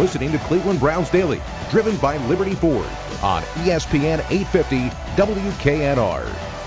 listening to Cleveland Browns Daily, driven by Liberty Ford on ESPN 850 WKNR.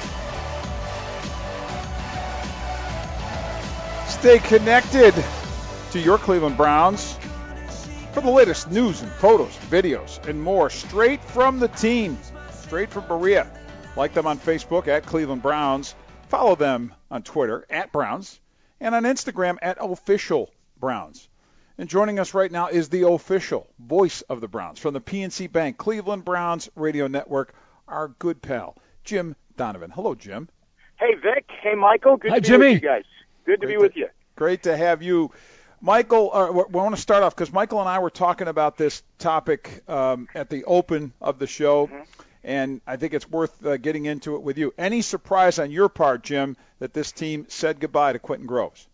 Stay connected to your Cleveland Browns for the latest news and photos, videos, and more straight from the team, straight from Berea. Like them on Facebook at Cleveland Browns. Follow them on Twitter at Browns and on Instagram at Official Browns. And joining us right now is the official voice of the Browns from the PNC Bank Cleveland Browns Radio Network, our good pal, Jim Donovan. Hello, Jim. Hey, Vic. Hey, Michael. Good Hi, to be Jimmy. with you guys. Good to be with you. Great to have you. Michael, we want to start off because Michael and I were talking about this topic at the open of the show, and I think it's worth getting into it with you. Any surprise on your part, Jim, that this team said goodbye to Quentin Groves?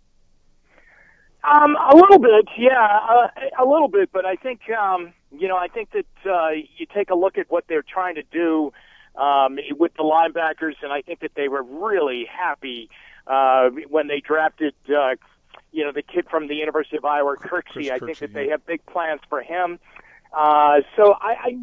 A little bit, yeah, a little bit. But I think, I think that you take a look at what they're trying to do with the linebackers, and I think that they were really happy when they drafted, the kid from the University of Iowa, Kirksey. I think that they have big plans for him. So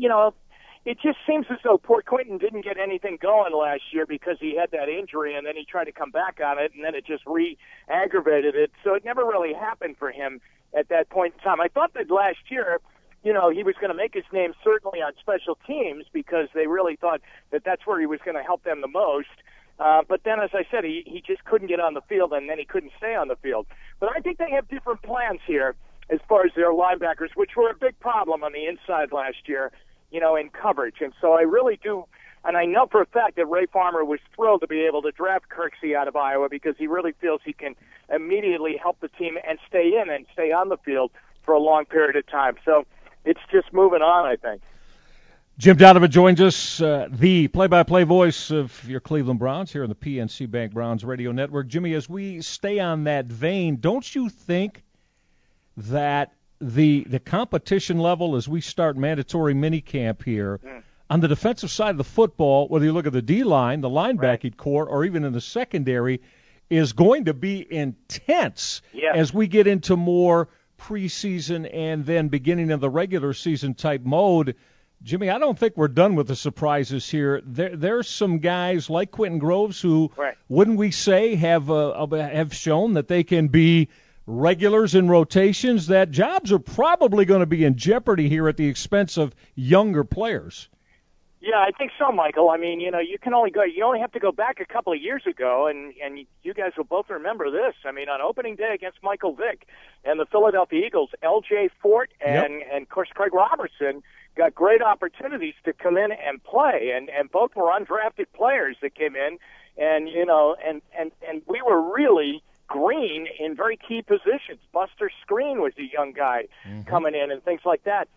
it just seems as though poor Quentin didn't get anything going last year because he had that injury, and then he tried to come back on it, and then it just re-aggravated it. So it never really happened for him at that point in time. I thought that last year, he was going to make his name certainly on special teams because they really thought that that's where he was going to help them the most. But then, as I said, he just couldn't get on the field, and then he couldn't stay on the field. But I think they have different plans here as far as their linebackers, which were a big problem on the inside last year, in coverage. And so I really do, and I know for a fact that Ray Farmer was thrilled to be able to draft Kirksey out of Iowa because he really feels he can immediately help the team and stay on the field for a long period of time. So it's just moving on, I think. Jim Donovan joins us, the play-by-play voice of your Cleveland Browns here on the PNC Bank Browns Radio Network. Jimmy, as we stay on that vein, don't you think that the competition level as we start mandatory minicamp here on the defensive side of the football, whether you look at the D-line, the linebacking core, or even in the secondary, is going to be intense as we get into more preseason and then beginning of the regular season type mode? Jimmy, I don't think we're done with the surprises here. There's some guys like Quentin Groves who, wouldn't we say, have shown that they can be regulars in rotations, that jobs are probably going to be in jeopardy here at the expense of younger players. Yeah, I think so, Michael. I mean, you only have to go back a couple of years ago, and you guys will both remember this. I mean, on opening day against Michael Vick and the Philadelphia Eagles, L.J. Fort and of course Craig Robertson got great opportunities to come in and play, and both were undrafted players that came in, and and we were really green in very key positions. Buster Screen was a young guy coming in and things like that.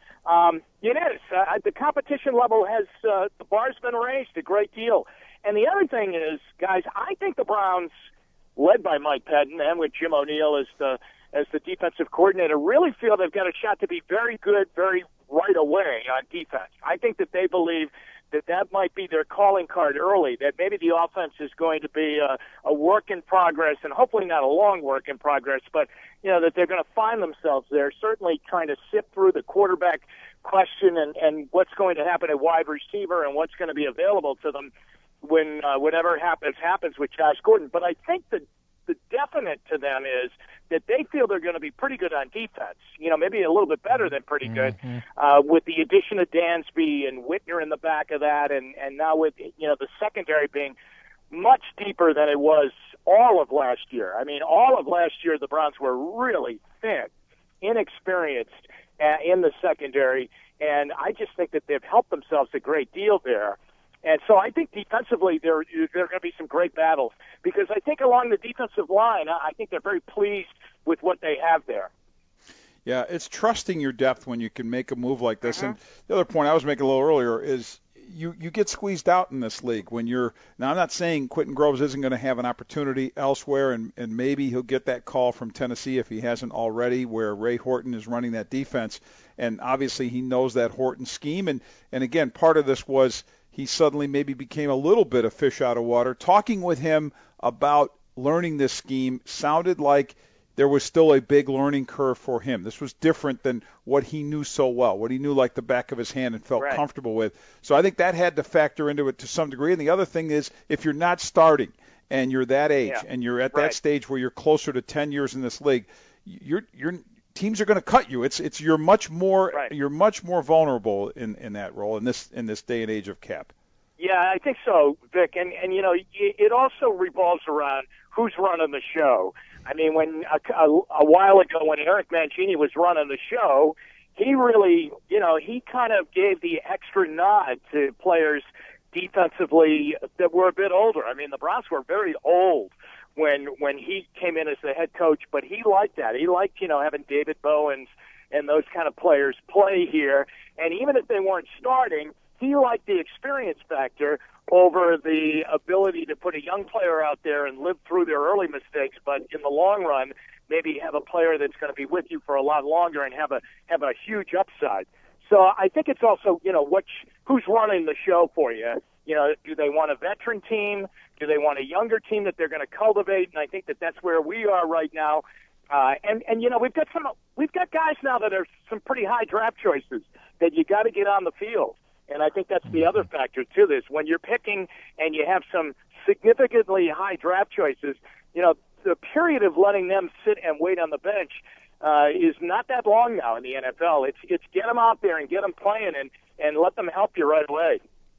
The competition level has the bar's been raised a great deal. And the other thing is, guys, I think the Browns, led by Mike Pettin and with Jim O'Neill as the defensive coordinator, really feel they've got a shot to be very good, very right away on defense. I think that they believe that might be their calling card early, that maybe the offense is going to be a work in progress, and hopefully not a long work in progress, but that they're going to find themselves there, certainly trying to sift through the quarterback question and what's going to happen at wide receiver and what's going to be available to them when whatever happens with Josh Gordon. But I think the definite to them is that they feel they're going to be pretty good on defense, maybe a little bit better than pretty good, with the addition of Dansby and Whitner in the back of that, and now with, the secondary being much deeper than it was all of last year. I mean, all of last year the Browns were really thin, inexperienced in the secondary, and I just think that they've helped themselves a great deal there. And so I think defensively there are going to be some great battles, because I think along the defensive line, I think they're very pleased with what they have there. Yeah, it's trusting your depth when you can make a move like this. And the other point I was making a little earlier is you get squeezed out in this league when you're – now I'm not saying Quentin Groves isn't going to have an opportunity elsewhere, and maybe he'll get that call from Tennessee if he hasn't already, where Ray Horton is running that defense. And obviously he knows that Horton scheme. And again, part of this was – he suddenly maybe became a little bit of fish out of water. Talking with him about learning this scheme sounded like there was still a big learning curve for him. This was different than what he knew so well, what he knew like the back of his hand and felt comfortable with. So I think that had to factor into it to some degree. And the other thing is, if you're not starting and you're that age and you're at that stage where you're closer to 10 years in this league, your teams are going to cut you. You're much more vulnerable in that role in this day and age of cap. Yeah, I think so, Vic. And it also revolves around who's running the show. I mean, when a while ago when Eric Mancini was running the show, he really, he kind of gave the extra nod to players defensively that were a bit older. I mean, the Browns were very old when he came in as the head coach, but he liked that. He liked, having David Bowens and those kind of players play here. And even if they weren't starting, he liked the experience factor over the ability to put a young player out there and live through their early mistakes, but in the long run, maybe have a player that's going to be with you for a lot longer and have a huge upside. So I think it's also, who's running the show for you? Do they want a veteran team? Do they want a younger team that they're going to cultivate? And I think that's where we are right now. And we've got guys now that are some pretty high draft choices that you got to get on the field. And I think that's the other factor to this. When you're picking and you have some significantly high draft choices, the period of letting them sit and wait on the bench is not that long now in the NFL. It's get them out there and get them playing and let them help you right away.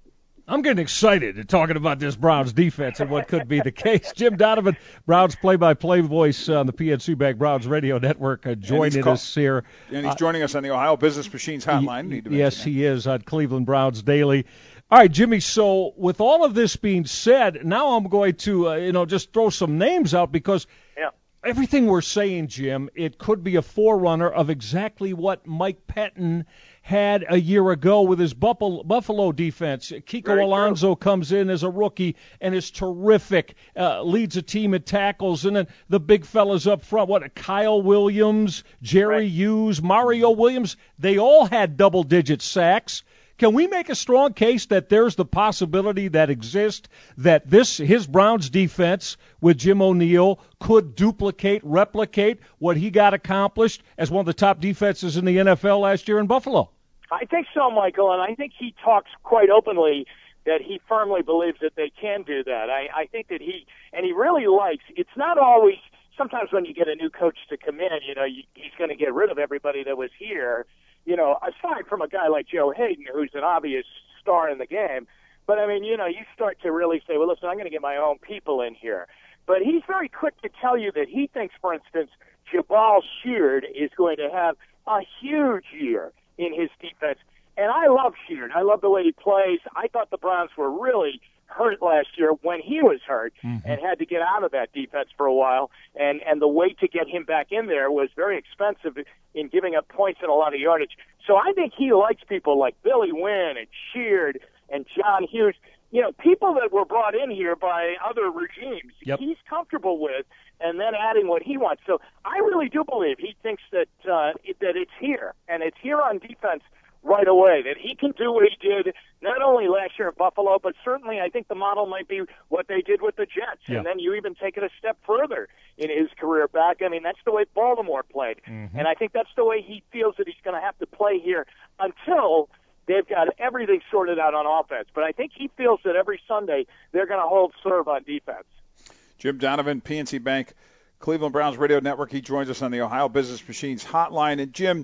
I'm getting excited talking about this Browns defense and what could be the case. Jim Donovan, Browns play-by-play voice on the PNC Bank Browns Radio Network, joining us here. And he's joining us on the Ohio Business Machines hotline. Yes, he is on Cleveland Browns Daily. All right, Jimmy, so with all of this being said, now I'm going to just throw some names out because everything we're saying, Jim, it could be a forerunner of exactly what Mike Pettin had a year ago with his Buffalo defense. Kiko Alonso comes in as a rookie and is terrific, leads a team in tackles, and then the big fellas up front, Kyle Williams, Jerry Hughes, Mario Williams, they all had double-digit sacks. Can we make a strong case that there's the possibility that exists that his Browns defense with Jim O'Neill could replicate what he got accomplished as one of the top defenses in the NFL last year in Buffalo? I think so, Michael, and I think he talks quite openly that he firmly believes that they can do that. I think that he really likes, it's not always, sometimes when you get a new coach to come in, he's going to get rid of everybody that was here. Aside from a guy like Joe Hayden, who's an obvious star in the game, but I mean, you start to really say, well, listen, I'm going to get my own people in here. But he's very quick to tell you that he thinks, for instance, Jabal Sheard is going to have a huge year in his defense. And I love Sheard. I love the way he plays. I thought the Browns were really hurt last year when he was hurt and had to get out of that defense for a while. And the way to get him back in there was very expensive in giving up points and a lot of yardage. So I think he likes people like Billy Wynn and Sheard and John Hughes, people that were brought in here by other regimes. He's comfortable with, and then adding what he wants. So I really do believe he thinks that it's here, and it's here on defense right away, that he can do what he did not only last year at Buffalo, but certainly I think the model might be what they did with the Jets. And then you even take it a step further in his career back. I mean, that's the way Baltimore played. And I think that's the way he feels that he's going to have to play here until they've got everything sorted out on offense. But I think he feels that every Sunday they're going to hold serve on defense. Jim Donovan, PNC Bank, Cleveland Browns Radio Network. He joins us on the Ohio Business Machines hotline. And, Jim,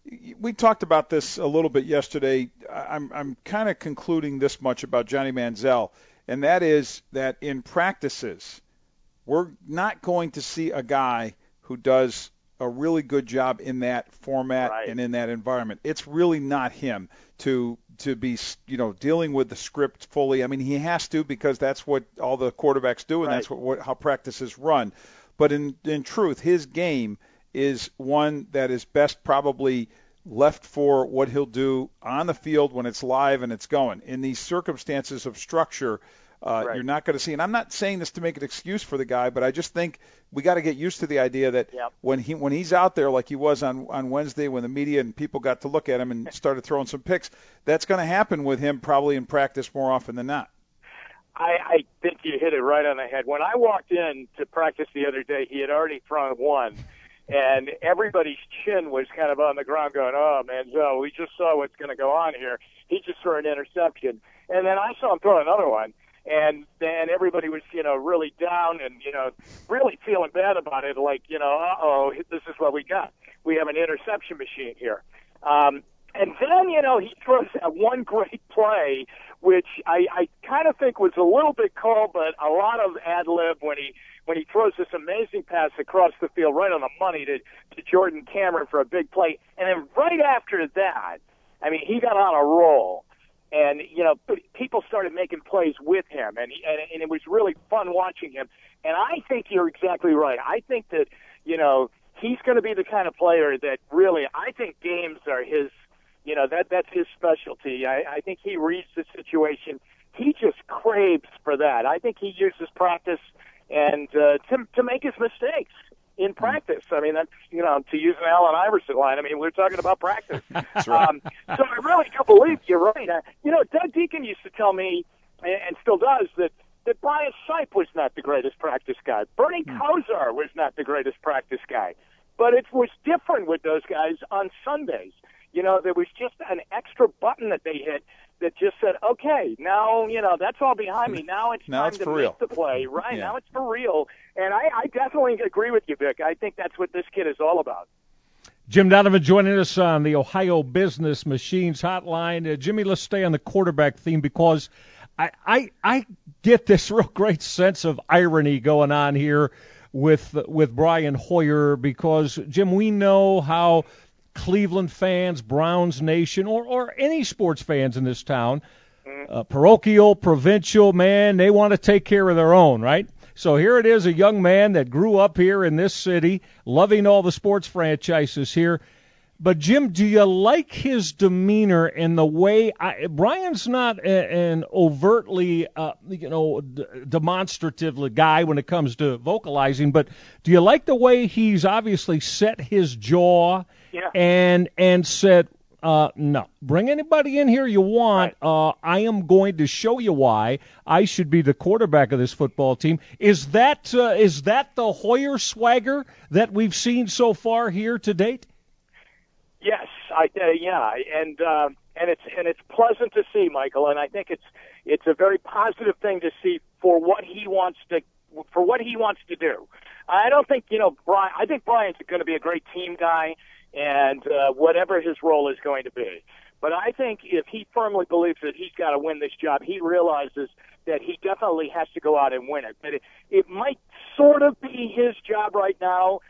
we talked about this a little bit yesterday. I'm kind of concluding this much about Johnny Manziel, and that is that in practices, we're not going to see a guy who does a really good job in that format and in that environment. It's really not him to be, dealing with the script fully. I mean, he has to because that's what all the quarterbacks do, and that's how practices run. But in truth, his game is one that is best probably left for what he'll do on the field when it's live and it's going. In these circumstances of structure, you're not going to see. And I'm not saying this to make an excuse for the guy, but I just think we got to get used to the idea that when he's out there like he was on Wednesday when the media and people got to look at him and started throwing some picks, that's going to happen with him probably in practice more often than not. I think you hit it right on the head. When I walked in to practice the other day, he had already thrown one, and everybody's chin was kind of on the ground going, oh, Manziel, we just saw what's going to go on here. He just threw an interception. And then I saw him throw another one, and then everybody was, really down and, really feeling bad about it, like, uh-oh, this is what we got. We have an interception machine here. And then, he throws that one great play, which I kind of think was a little bit called, but a lot of ad-lib when he throws this amazing pass across the field right on the money to Jordan Cameron for a big play. And then right after that, I mean, he got on a roll. And, people started making plays with him, and it was really fun watching him. And I think you're exactly right. I think that, he's going to be the kind of player that really, I think games are his, that's his specialty. I think he reads the situation. He just craves for that. I think he uses practice and to make his mistakes in practice. I mean, that's, to use an Allen Iverson line, I mean, we're talking about practice. That's right. So I really do believe you're right. Doug Deacon used to tell me, and still does, that Brian Sipe was not the greatest practice guy. Bernie Kosar was not the greatest practice guy. But it was different with those guys on Sundays. There was just an extra button that they hit that just said, okay, now, that's all behind me. Now it's time to make the play. Right, yeah. Now it's for real. And I definitely agree with you, Vic. I think that's what this kid is all about. Jim Donovan joining us on the Ohio Business Machines hotline. Jimmy, let's stay on the quarterback theme because I get this real great sense of irony going on here with Brian Hoyer because, Jim, we know how Cleveland fans, Browns Nation, or any sports fans in this town, parochial, provincial, man, they want to take care of their own, right? So here it is, a young man that grew up here in this city, loving all the sports franchises here. But, Jim, do you like his demeanor and the way Brian's not an overtly, demonstrative guy when it comes to vocalizing, but do you like the way he's obviously set his jaw and said, no, bring anybody in here you want. Right. I am going to show you why I should be the quarterback of this football team. Is that the Hoyer swagger that we've seen so far here to date? Yes, and it's pleasant to see, Michael, and I think it's a very positive thing to see for what he wants to do. I don't think Brian. I think Brian's going to be a great team guy, and whatever his role is going to be. But I think if he firmly believes that he's got to win this job, he realizes that he definitely has to go out and win it. But it might sort of be his job right now,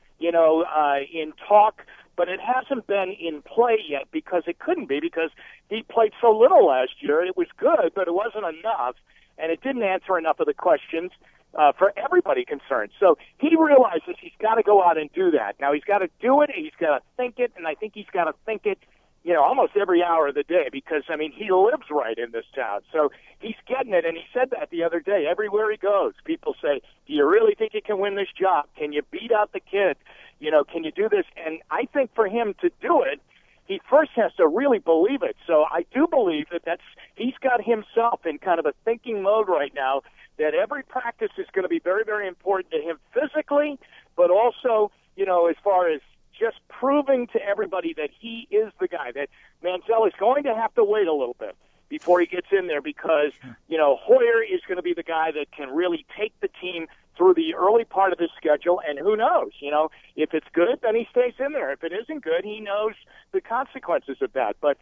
in talk. But it hasn't been in play yet because it couldn't be because he played so little last year. It was good, but it wasn't enough, and it didn't answer enough of the questions for everybody concerned. So he realizes he's got to go out and do that. Now he's got to do it, and he's got to think it, and I think he's got to think it, almost every hour of the day because, he lives right in this town. So he's getting it, and he said that the other day. Everywhere he goes, people say, do you really think you can win this job? Can you beat out the kid? Can you do this? And I think for him to do it, he first has to really believe it. So I do believe that he's got himself in kind of a thinking mode right now that every practice is going to be very, very important to him physically, but also, as far as just proving to everybody that he is the guy, that Manziel is going to have to wait a little bit before he gets in there because, Hoyer is going to be the guy that can really take the team through the early part of his schedule, and who knows, if it's good, then he stays in there. If it isn't good, he knows the consequences of that. But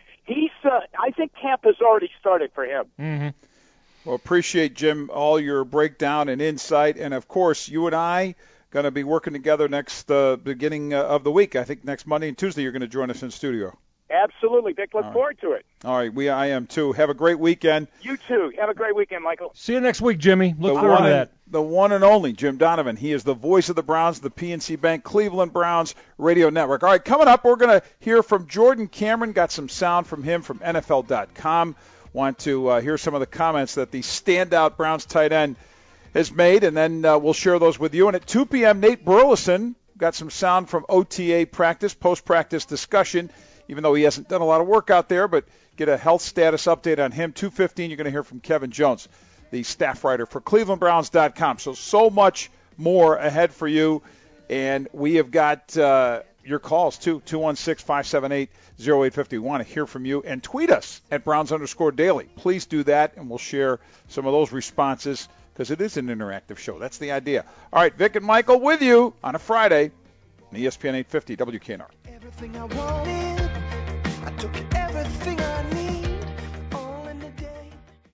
I think camp has already started for him. Mm-hmm. Well, appreciate, Jim, all your breakdown and insight, and of course, you and I going to be working together next beginning of the week. I think next Monday and Tuesday you're going to join us in studio. Absolutely, Vic. Look forward to it. All right, I am too. Have a great weekend. You too. Have a great weekend, Michael. See you next week, Jimmy. Look forward to that. The one and only Jim Donovan. He is the voice of the Browns, the PNC Bank Cleveland Browns Radio Network. All right, coming up, we're going to hear from Jordan Cameron. Got some sound from him from NFL.com. Want to hear some of the comments that the standout Browns tight end has made, and then we'll share those with you. And at 2 p.m., Nate Burleson got some sound from OTA practice, post-practice discussion, even though he hasn't done a lot of work out there, but get a health status update on him. 2:15, you're going to hear from Kevin Jones. the staff writer for ClevelandBrowns.com. So much more ahead for you. And we have got your calls, too, 216-578-0850. We want to hear from you. And tweet us at Browns_Daily. Please do that, and we'll share some of those responses because it is an interactive show. That's the idea. All right, Vic and Michael with you on a Friday on ESPN 850 WKNR. Everything I wanted, I took everything I needed.